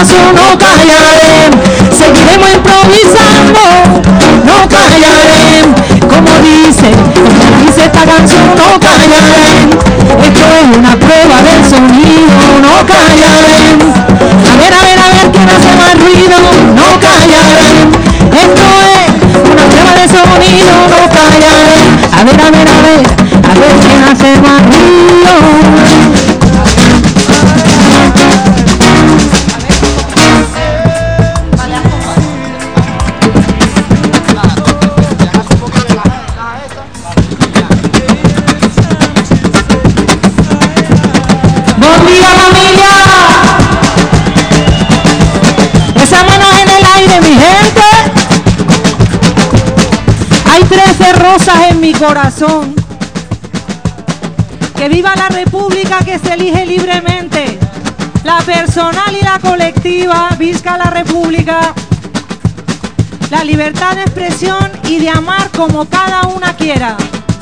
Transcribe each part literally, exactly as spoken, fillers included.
canción no callaré, seguiremos improvisando, no callaré, como dice, como dice esta canción no callaré, esto es una prueba del sonido, no callaré, a ver, a ver, a ver quién hace más ruido, no callaré, esto es una prueba de sonido, no callaré, a ver, a ver, a ver, a ver quién hace más ruido. ¡Buen día, familia! Esas manos en el aire, mi gente. Hay trece rosas en mi corazón. Que viva la república que se elige libremente. La personal y la colectiva. Visca la república. La libertad de expresión y de amar como cada una quiera.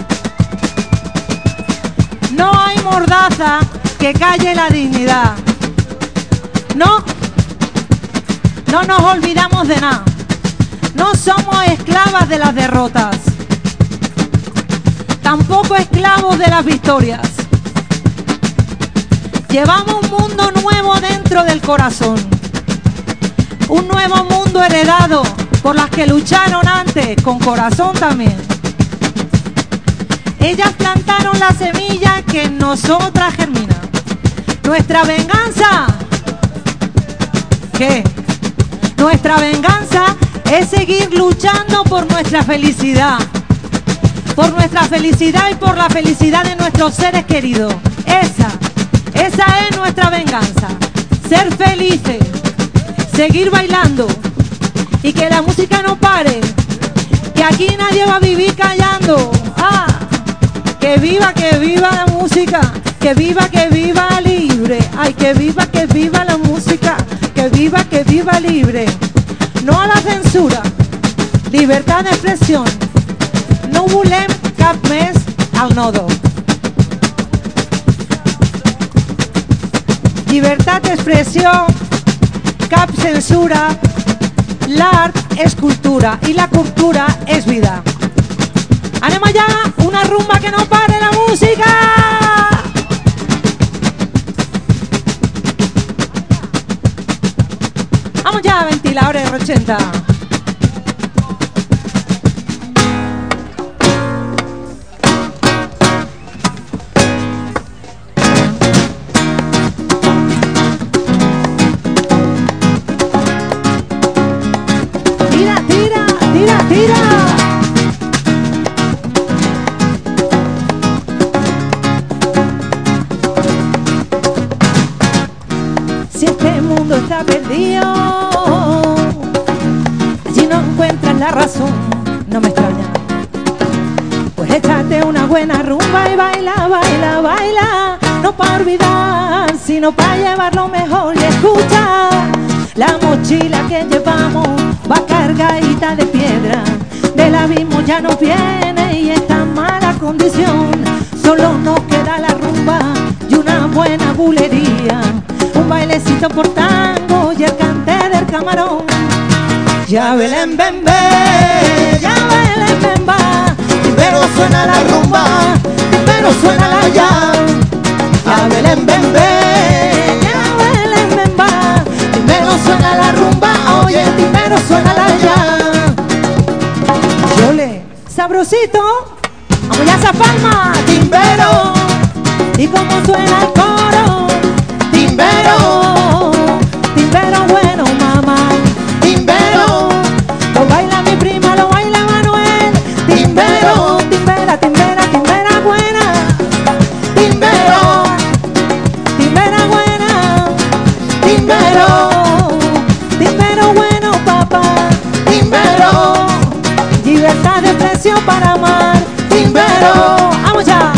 No hay mordaza que calle la dignidad. No, no nos olvidamos de nada. No somos esclavas de las derrotas, tampoco esclavos de las victorias. Llevamos un mundo nuevo dentro del corazón, un nuevo mundo heredado por las que lucharon antes con corazón también. Ellas plantaron la semilla que en nosotras germina. Nuestra venganza, ¿qué? Nuestra venganza es seguir luchando por nuestra felicidad, por nuestra felicidad y por la felicidad de nuestros seres queridos. Esa, esa es nuestra venganza. Ser felices, seguir bailando y que la música no pare, que aquí nadie va a vivir callando. Ah, que viva, que viva la música, que viva, que viva libre. Ay, que viva, que viva la música, que viva, que viva libre. No a la censura, libertad de expresión. No volem cap més al nodo. Libertad de expresión, cap censura. L'art és cultura i la cultura és vida. Anem allá, una rumba que no pare la música. Vamos ya, ventiladores R ochenta. Tira, tira, tira, tira. Si este mundo está perdido, allí no encuentras la razón, no me extraña. Pues échate una buena rumba y baila, baila, baila. No para olvidar, sino para llevarlo mejor. Y escucha, la mochila que llevamos va cargadita de piedra. Del abismo ya no viene y está en mala condición. Solo nos queda la rumba y una buena bulería. Un bailecito por tango y el cante del camarón. Ya Belén, ven, ven, ya Belén, ven, va. Primero suena la rumba, primero suena la ya. Ya Belén, ven, ven, ya Belén, ven, va. Primero suena la rumba, oye, primero suena la ya. Yole, sabrosito, vamos ya a esa palma. Timbero, y como suena el coro. Timbero, timbero bueno, mamá. Timbero, lo baila mi prima, lo baila Manuel. Timbero, timbera, timbera, timbera buena. Timbero, timbera buena. Timbero, timbero bueno, papá. Timbero, libertad de expresión para amar. Timbero, vamos ya.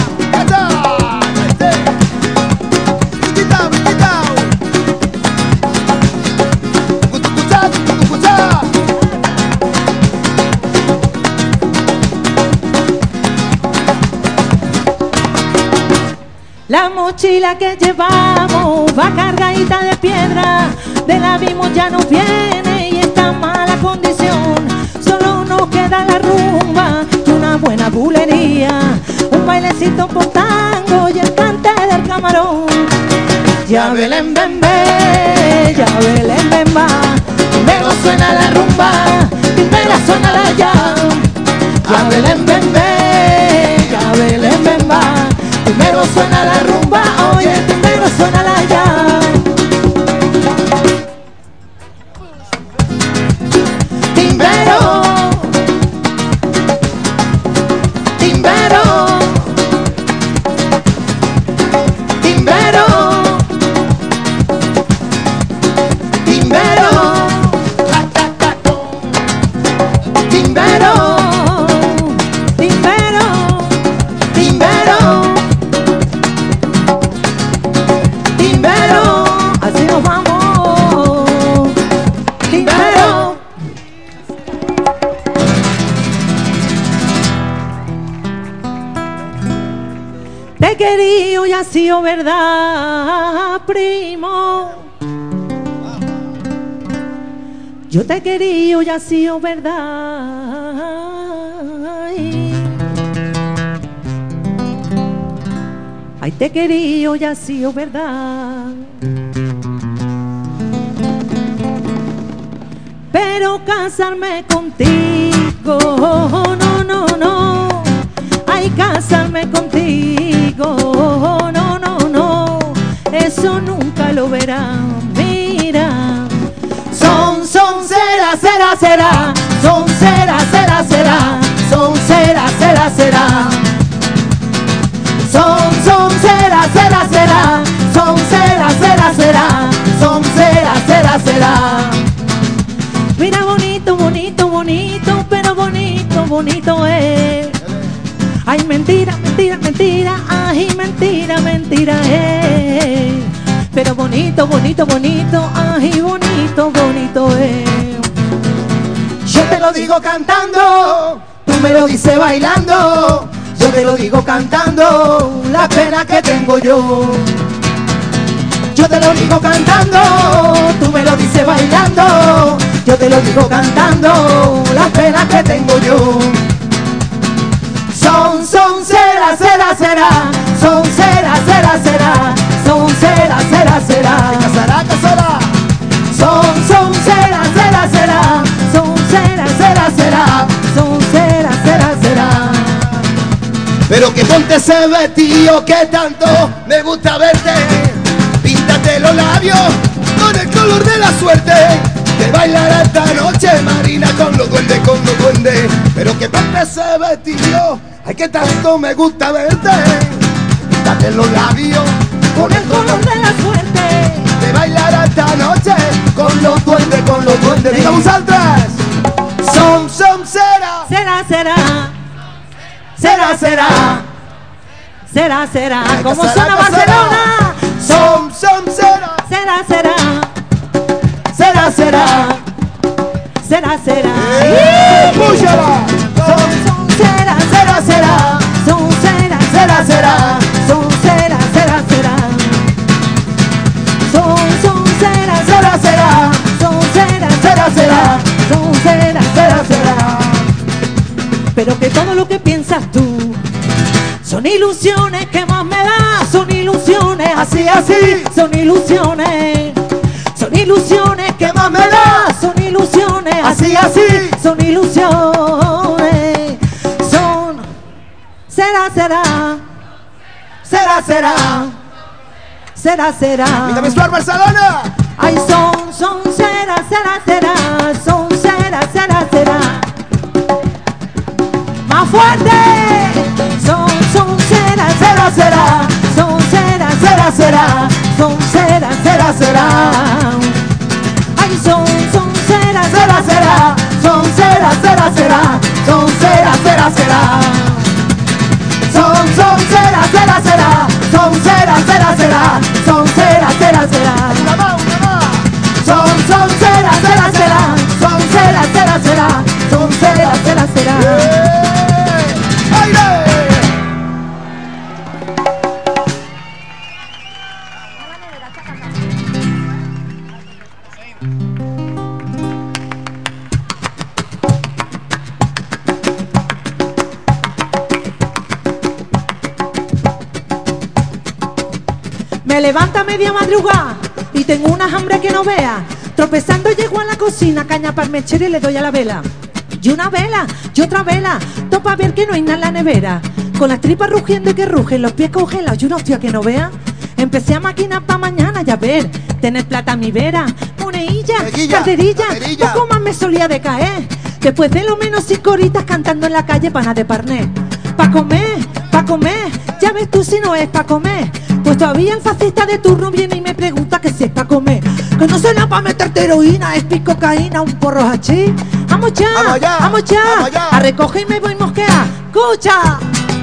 La mochila que llevamos va cargadita de piedra, del abismo ya no viene y está en mala condición. Solo nos queda la rumba y una buena bulería, un bailecito por tango y el cante del camarón. Ya Belén, ven, ven, ya Belén, ven, va. Primero suena la rumba, primero suena la ya. Ya Belén, ven, ven, ya Belén, ven, va. Primero suena la rumba, oye, primero suena la ya. Timbero, timbero, timbero, timbero, timbero, timbero, timbero, timbero, así nos vamos, timbero. Te he querido y ha sido verdad, primo. Yo te he querido y ha sido verdad. Ay, te he querido y ha sido verdad. Pero casarme contigo, no, no, no. Ay, casarme contigo, no, no, no. Eso nunca lo verán, mira. Son, son, será, será, será. Son, será, será, será. Son, será, será, será. Son, son, será, será, será. Son, será, será, será. Son, será, será, será. Mira, bonito, bonito, bonito, pero bonito, bonito es. Ay, mentira, mentira, mentira. Ay, mentira, mentira es. Pero bonito, bonito, bonito. Ay, bonito, bonito es. Yo te lo digo cantando, tú me lo dices bailando. Yo te lo digo cantando, la pena que tengo yo. Yo te lo digo cantando, tú me lo dices bailando. Yo te lo digo cantando, la pena que tengo yo. Son, son, será, será, será. Son, será, será, será. Son, será, será, será. ¿Te casará, casará? Son, son, será, será, será. Son, será, será, será. Son, será, será, será. Pero que ponte ese vestido que tanto me gusta verte. Píntate los labios con el color de la suerte. De bailar esta noche, Marina, con los duendes, con los duendes. Pero que ponte ese vestido, ay, que tanto me gusta verte. Píntate los labios Con el color de la suerte. de bailar esta noche con los duendes, con los duendes. Digamos atrás. Son, son, será. Será, será. Será, será. Será, será. Como Casará, suena casará. Barcelona. Son, son, será. Será, será. Será, será. Será, será. ¡Eh! ¡Púchala! Son, son, será, será, será. Son, será, será, será. Son, será, será, será. Son, son, será, será, será. Son, será, será, será. Son, será, será, será. Pero que todo lo que piensas tú son ilusiones que más me das. Son ilusiones, así, así. Son ilusiones. Son ilusiones que más me das. Son ilusiones, así, así. Son ilusiones. Son. Será, será. Será, será. Será, será. ¡Mírame Stuart Barcelona! Ay, son, son, será, será, será. Son, será, será, será. Más fuerte. Son, son, será, será, será. Son, será, será, será. Son, será, será, será. Ay, son, son, será, será, será. Son, será, será, será. Son, será, será, será. Son, son, será, será, será. Son, será, será, será. Son, será, será, será. ¡Una más, una más! Son, son, será, será, será. Son, será, será, será. Son, será, será, será. ¡Eh! ¡Aire! Me levanta a media madrugada y tengo unas hambre que no vea. Tropezando llego a la cocina, caña para mechero y le doy a la vela. Y una vela, y otra vela, topa ver que no hay nada en la nevera. Con las tripas rugiendo y que rugen, los pies congelados y una hostia que no vea. Empecé a maquinar pa' mañana, ya ver, tener plata a mi vera. Moneilla, carterilla, poco más me solía decaer. Después de lo menos cinco horitas cantando en la calle pana de parné. Pa' comer, pa' comer, ya ves tú si no es pa' comer. Pues todavía el fascista de turno viene y me pregunta que si es pa' comer. Que no será pa' meterte heroína, es pis cocaína, un porro hachís. Vamos ya, vamos ya, vamos ya, vamos ya. A recoger y me voy mosquea. ¡Escucha!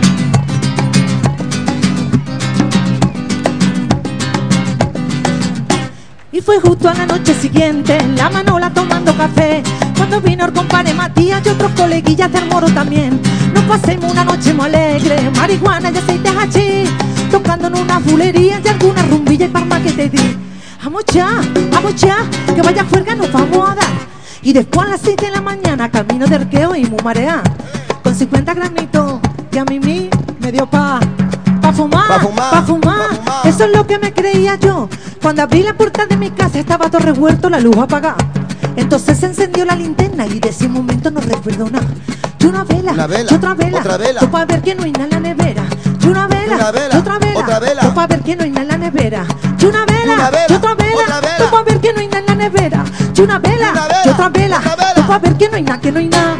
Y fue justo a la noche siguiente, en la Manola tomando café, cuando vino el compadre Matías y otros coleguillas del Moro también. Nos pasemos una noche muy alegre, marihuana y aceite hachís, tocando en una bulería y alguna rumbilla y palma que te di. Vamos ya, vamos ya, que vaya fuerza nos vamos a dar. Y después a las seis de la mañana, camino de Arqueo y muy marea, con cincuenta granitos que a mí mí me dio pa' Pa' fumar, pa' fumar, pa' fumar, pa' fumar. Eso es lo que me creía yo. Cuando abrí la puerta de mi casa estaba todo revuelto, la luz apagada. Entonces se encendió la linterna y de ese momento no recuerdo nada. Y una vela, una vela y otra vela, otra vela. Yo pa' ver que no hay nada en la nevera. Y una vela, una vela y otra vela, otra vela. Yo pa' ver que no hay nada en la nevera. Y una vela, una vela y otra vela, otra vela. Yo pa' ver que no hay nada en la nevera. Y una vela, una vela y otra vela, otra vela. Yo pa' ver que no hay nada, que no hay nada.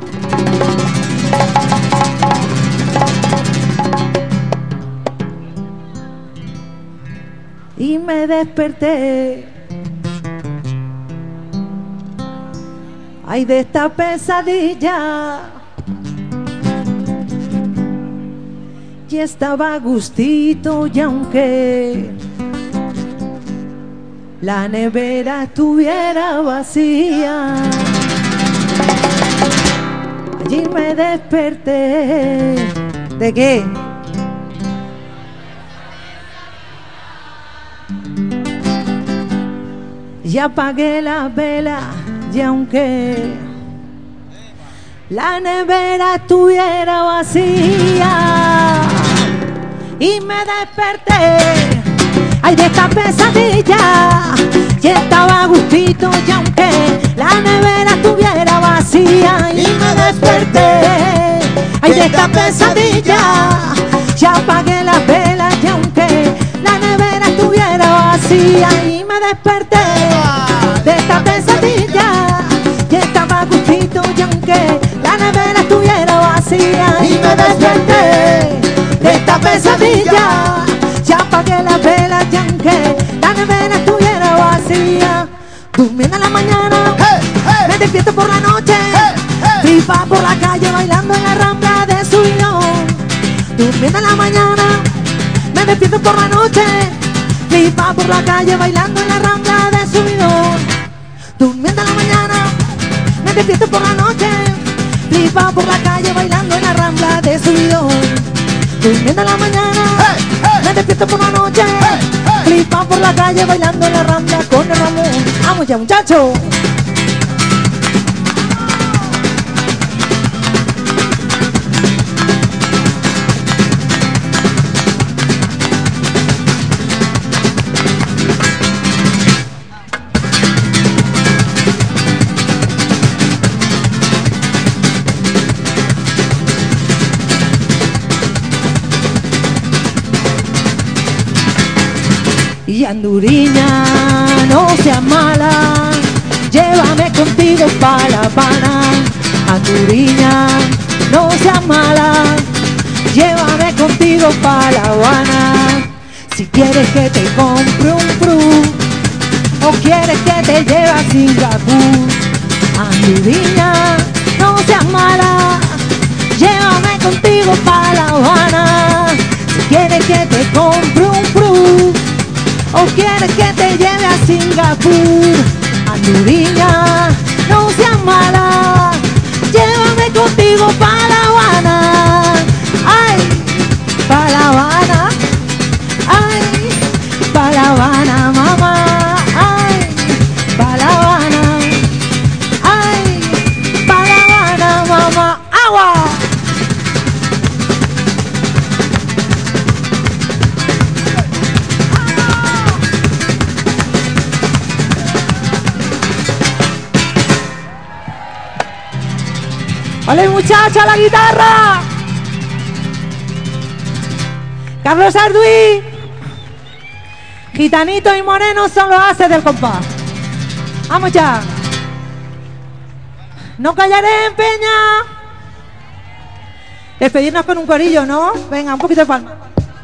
Y me desperté, ay, de esta pesadilla, y estaba a gustito, y aunque la nevera estuviera vacía, allí me desperté. ¿De qué? Y apagué la vela y aunque la nevera estuviera vacía, y me desperté, ay, de esta pesadilla, y estaba a gustito y aunque la nevera estuviera vacía, y me desperté, ay, de esta pesadilla, y apagué la vela y aunque la nevera estuviera vacía, y me desperté de esta pesadilla, y estaba a gustito y aunque la nevera estuviera vacía, y me desperté de esta pesadilla, ya apagué la vela y aunque la nevera estuviera vacía, durmiendo en la mañana, hey, hey, me despierto por la noche, hey, hey, flipa por la calle bailando en la rambla de Subidón. Durmiendo en la mañana, me despierto por la noche, flipa por la calle bailando en la rambla de Subidón. Durmiendo en la mañana, me despierto por la noche, flipa por la calle bailando en la rambla de Subidón. Durmiendo en la mañana, hey, hey, me despierto por la noche, hey, hey, flipa por la calle bailando en la rambla con el Ramón. ¡Vamos ya, muchachos! Y Anduriña, no seas mala, llévame contigo pa' La Habana. Anduriña, no seas mala, llévame contigo pa' La Habana. Si quieres que te compre un Pru, o quieres que te lleve a Singapur. Anduriña, no seas mala, llévame contigo pa' La Habana. Si quieres que te compre un Pru, o quieres que te lleve a Singapur. Anduriña, no seas mala, llévame contigo pa' La Habana. Ay, pa' La Habana, ay, pa' La Habana, mamá. Ay, pa' La Habana, ay, pa' La Habana, mamá. ¡Agua! ¡Ole, muchacha, la guitarra! Carlos Arduí. Gitanito y Moreno son los haces del compás. ¡Vamos ya! No callaré en Peña. Despedirnos con un corillo, ¿no? Venga, un poquito de palma.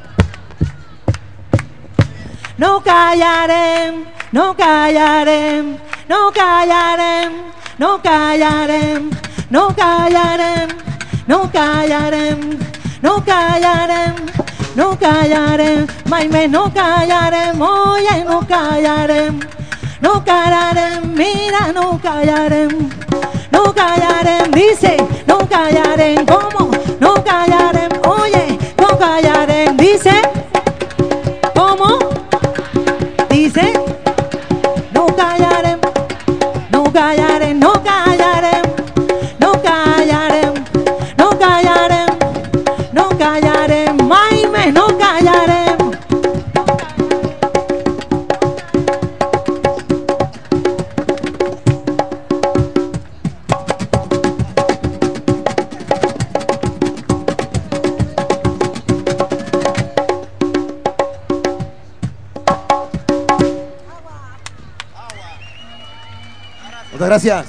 No callaré, no callaré, no callaré, no callaré, no callaré, no callaré, no callaré, no callaré, maime, no callaré, oye, no callaré, no callaré, mira, no callaré, no callaré, dice, no callaré, ¿cómo? No callaré, oye, no callaré, dice, ¿cómo? Dice, no callaré, no callaré, no callaré, no callaré, no callaré, no callaré, maime, no callaré. Muchas gracias.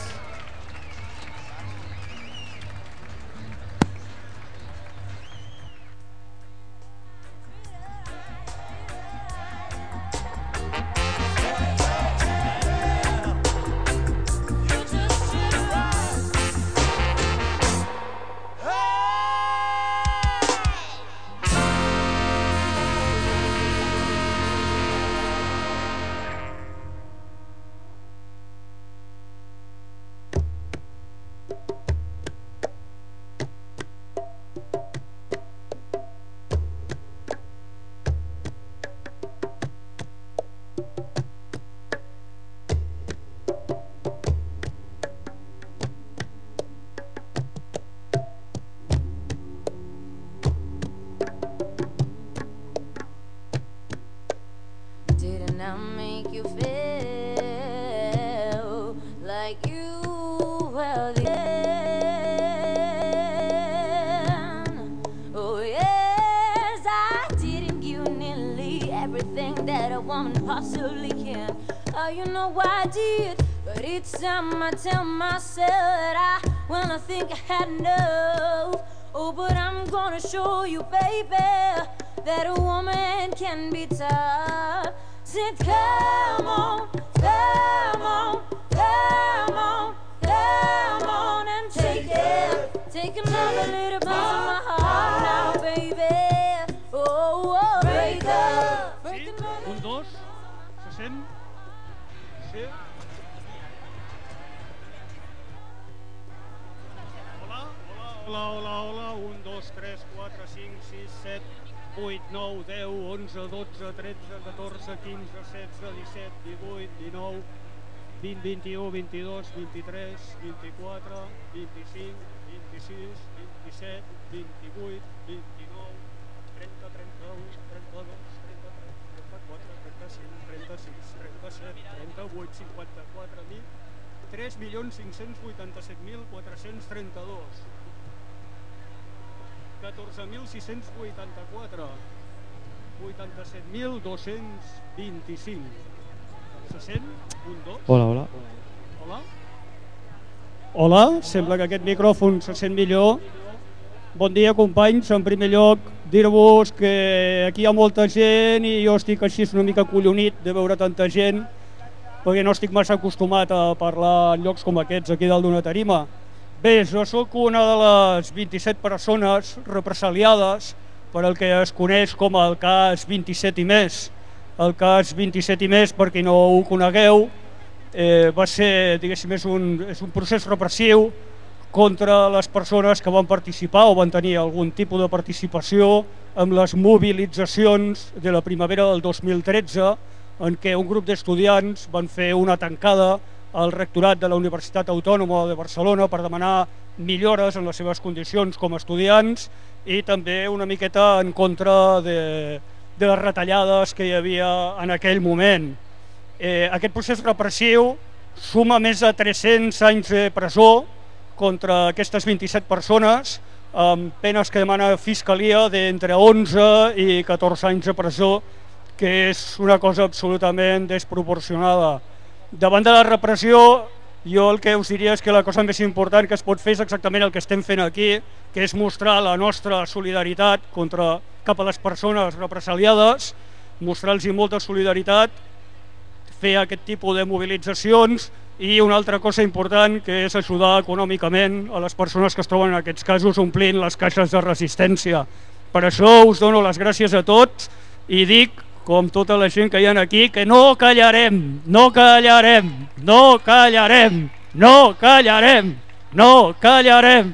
Didn't I make you feel like you were the end? Oh yes, I didn't give you nearly everything that a woman possibly can. Oh, you know I did, but each time I tell myself that I, well, I think I had enough. Oh, but I'm gonna show you, baby, that a woman can be tough. Said, come on, come on, come on, come on and take it. Take another little piece of my heart now, baby. Oh, oh, break up. Break Sí, another. un, dos, se sent? Sí. Hola, hola, hola, hola, hola, un, dos, tres, quatre, cinc, sis, set, vuit, nou, deu, onze, dotze, tretze, catorze, quinze, setze, disset, divuit, dinou, vint, vint-i-u, vint-i-dos, vint-i-tres, vint-i-quatre, vint-i-cinc, vint-i-sis, vint-i-set, vint-i-vuit, vint-i-nou, trenta, trenta-u, trenta-dos, trenta-tres, trenta-quatre, trenta-cinc, trenta-sis, trenta-set, trenta-vuit, cinquanta-quatre mil, tres milions cinc-cents vuitanta-set mil quatre-cents trenta-dos. catorze mil sis-cents vuitanta-quatre, vuitanta-set mil dos-cents vint-i-cinc. Se sent? Un, dos. Hola, hola. Hola? Hola, sembla que aquest micròfon se sent millor. Bon dia, companys. En primer lloc, dir-vos que aquí hi ha molta gent i jo estic així una mica collonit de veure tanta gent, perquè no estic massa acostumat a parlar en llocs com aquests aquí dalt d'una tarima. Bé, jo sóc una de les vint-i-set persones represaliades per el que es coneix com el cas vint-i-set i més. El cas vint-i-set i més, per qui no ho conegueu, eh, va ser, diguéssim, és un, és un procés repressiu contra les persones que van participar o van tenir algun tipus de participació en les mobilitzacions de la primavera del dos mil tretze, en què un grup d'estudiants van fer una tancada al rectorat de la Universitat Autònoma de Barcelona per demanar millores en les seves condicions com a estudiants i també una miqueta en contra de, de les retallades que hi havia en aquell moment. Eh, aquest procés repressiu suma més de tres-cents anys de presó contra aquestes vint-i-set persones amb penes que demana Fiscalia d'entre onze i catorze anys de presó, que és una cosa absolutament desproporcionada. Davant de la repressió, jo el que us diria és que la cosa més important que es pot fer és exactament el que estem fent aquí, que és mostrar la nostra solidaritat contra, cap a les persones represaliades, mostrar-los molta solidaritat, fer aquest tipus de mobilitzacions i una altra cosa important que és ajudar econòmicament a les persones que es troben en aquests casos omplint les caixes de resistència. Per això us dono les gràcies a tots i dic, com tota la gent que hi ha aquí, que no callarem, no callarem, no callarem, no callarem, no callarem.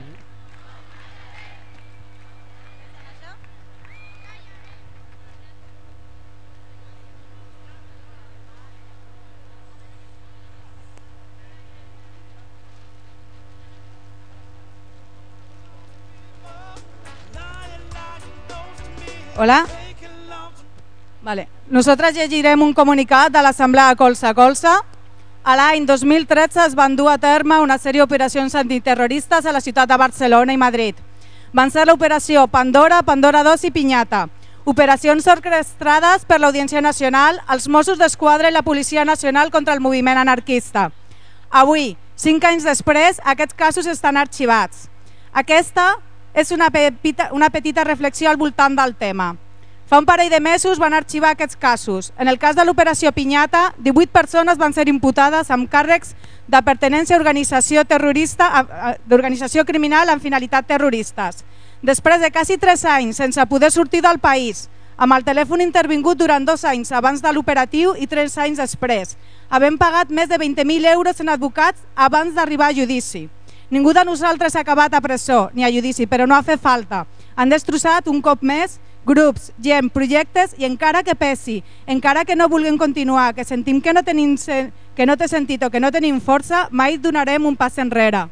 Hola. Vale. Nosaltres llegirem un comunicat de l'Assemblea Colze a Colze. A l'any dos mil tretze es van dur a terme una sèrie d'operacions antiterroristes a la ciutat de Barcelona i Madrid. Van ser l'operació Pandora, Pandora dos i Pinyata. Operacions orquestrades per l'Audiència Nacional, els Mossos d'Esquadra i la Policia Nacional contra el moviment anarquista. Avui, cinc anys després, aquests casos estan arxivats. Aquesta és una petita, una petita reflexió al voltant del tema. Fa un parell de mesos van arxivar aquests casos. En el cas de l'operació Pinyata, divuit persones van ser imputades amb càrrecs de pertinença a organització terrorista, d'organització criminal amb finalitat terroristes. Després de quasi tres anys sense poder sortir del país, amb el telèfon intervingut durant dos anys abans de l'operatiu i tres anys després, havent pagat més de vint mil euros en advocats abans d'arribar a judici. Ningú de nosaltres ha acabat a presó ni a judici, però no ha fet falta. Han destrossat un cop més grups, gent, projectes i encara que pesi, encara que no vulguem continuar, que sentim que no, tenim, que no té sentit o que no tenim força, mai donarem un pas enrere.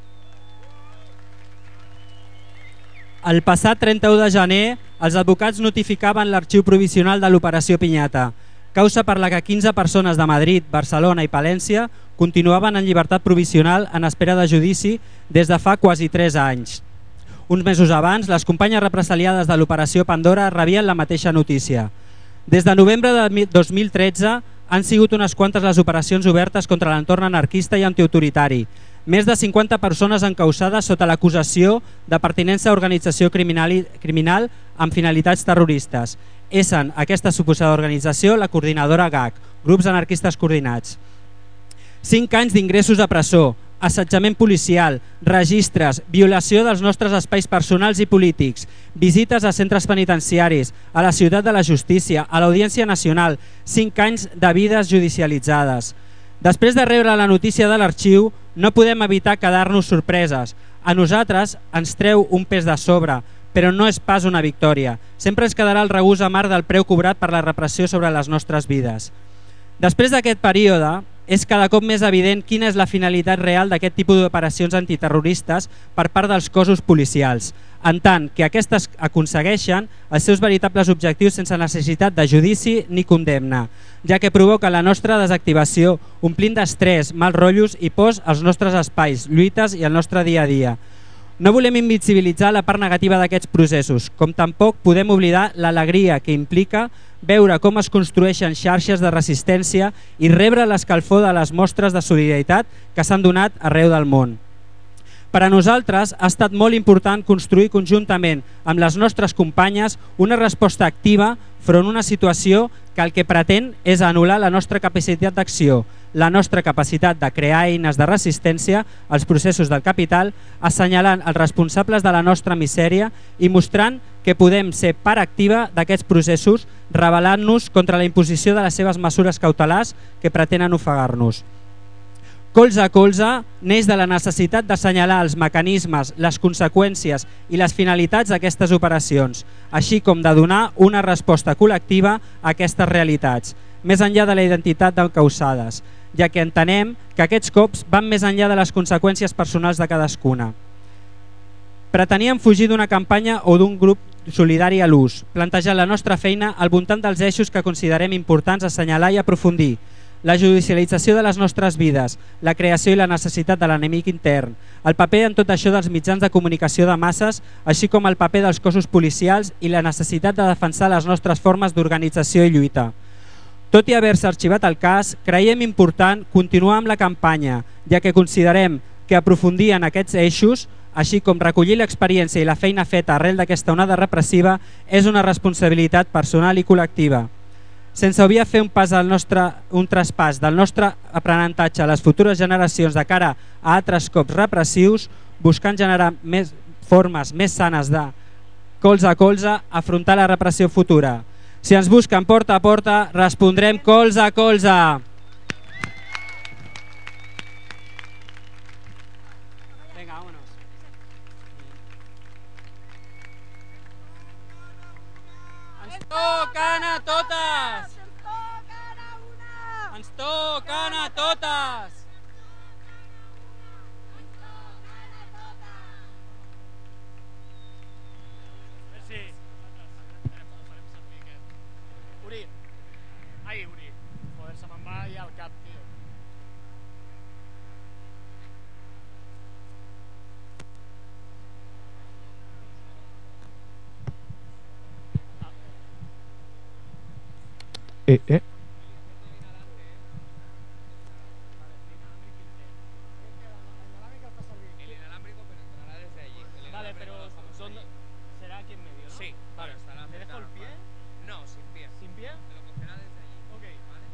El passat trenta-u de gener, els advocats notificaven l'arxiu provisional de l'operació Pinyata, causa per la que quinze persones de Madrid, Barcelona i Palència continuaven en llibertat provisional en espera de judici des de fa quasi tres anys. Uns mesos abans, les companyes represaliades de l'operació Pandora rebien la mateixa notícia. Des de novembre de dos mil tretze han sigut unes quantes les operacions obertes contra l'entorn anarquista i antiautoritari. Més de cinquanta persones encausades sota l'acusació de pertinença a organització criminal, criminal amb finalitats terroristes. Essen aquesta suposada organització la coordinadora G A C, Grups Anarquistes Coordinats. Cinc anys d'ingressos a presó, assetjament policial, registres, violació dels nostres espais personals i polítics, visites a centres penitenciaris, a la Ciutat de la Justícia, a l'Audiència Nacional, cinc anys de vides judicialitzades. Després de rebre la notícia de l'arxiu, no podem evitar quedar-nos sorpreses. A nosaltres ens treu un pes de sobre, però no és pas una victòria. Sempre ens quedarà el regús amarg del preu cobrat per la repressió sobre les nostres vides. Després d'aquest període, és cada cop més evident quina és la finalitat real d'aquest tipus d'operacions antiterroristes per part dels cossos policials, en tant que aquestes aconsegueixen els seus veritables objectius sense necessitat de judici ni condemna, ja que provoca la nostra desactivació, omplint d'estrès, mals rotllos i pors als nostres espais, lluites i al nostre dia a dia. No volem invisibilitzar la part negativa d'aquests processos, com tampoc podem oblidar l'alegria que implica veure com es construeixen xarxes de resistència i rebre l'escalfor de les mostres de solidaritat que s'han donat arreu del món. Per a nosaltres ha estat molt important construir conjuntament amb les nostres companyes una resposta activa front a una situació que el que pretén és anul·lar la nostra capacitat d'acció, la nostra capacitat de crear eines de resistència als processos del capital, assenyalant els responsables de la nostra misèria i mostrant que podem ser part activa d'aquests processos, rebel·lant-nos contra la imposició de les seves mesures cautelars que pretenen ofegar-nos. Colze a colze neix de la necessitat d'assenyalar els mecanismes, les conseqüències i les finalitats d'aquestes operacions, així com de donar una resposta col·lectiva a aquestes realitats, més enllà de la identitat d'encausades, ja que entenem que aquests cops van més enllà de les conseqüències personals de cadascuna. Preteníem fugir d'una campanya o d'un grup solidari a l'ús, plantejant la nostra feina al voltant dels eixos que considerem importants assenyalar i aprofundir, la judicialització de les nostres vides, la creació i la necessitat de l'enemic intern, el paper en tot això dels mitjans de comunicació de masses, així com el paper dels cossos policials i la necessitat de defensar les nostres formes d'organització i lluita. Tot i haver-se arxivat el cas, creiem important continuar amb la campanya, ja que considerem que aprofundir en aquests eixos, així com recollir l'experiència i la feina feta arrel d'aquesta onada repressiva, és una responsabilitat personal i col·lectiva. Sense obviar fer un, pas al nostre, un traspàs del nostre aprenentatge a les futures generacions de cara a altres cops repressius, buscant generar més formes més sanes de colze a colze afrontar la repressió futura. Si ens busquen porta a porta, respondrem colze a colze. Vinga, vámonos. Ens toquen a totes! Ens toquen a totes! Uri, ai Uri, joder, se me'n va ja el cap, tio. Eh, eh. El inalámbrico, pero entrará desde allí. El Vale, pero ¿dónde? ¿Será aquí en medio, no? Sí, Vale, claro, estará ¿le dejo el cercano, pie? vale. No, sin pie. ¿Sin pie? Te lo cogerá desde allí. Ok. ¿Vale?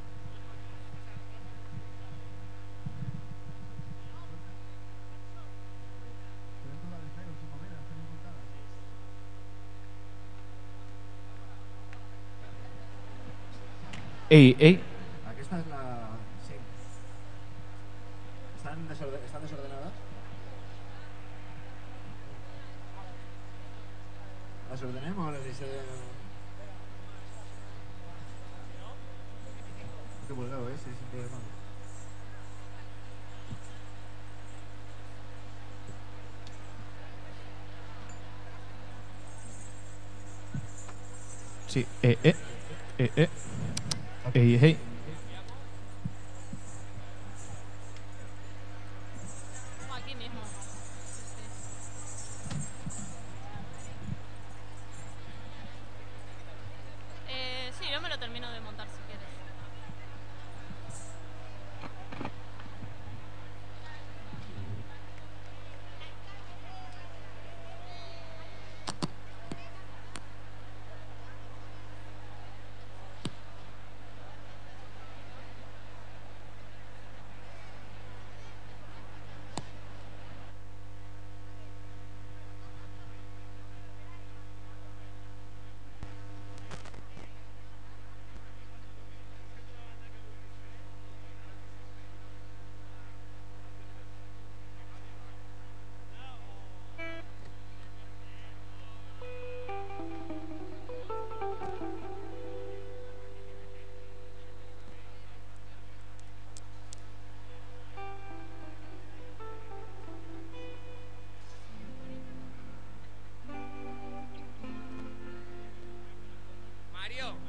Ei, ei. Aquesta és la... Sí. Estan, desorde... Estan desordenades? Les ordenem o les deixem... Que vulgueu, eh? Sí, sin problema. Sí, eh, eh, eh, eh. Hey, hey. Aquí mismo. Eh, sí, yo me lo termino de montar si quieres. Mario.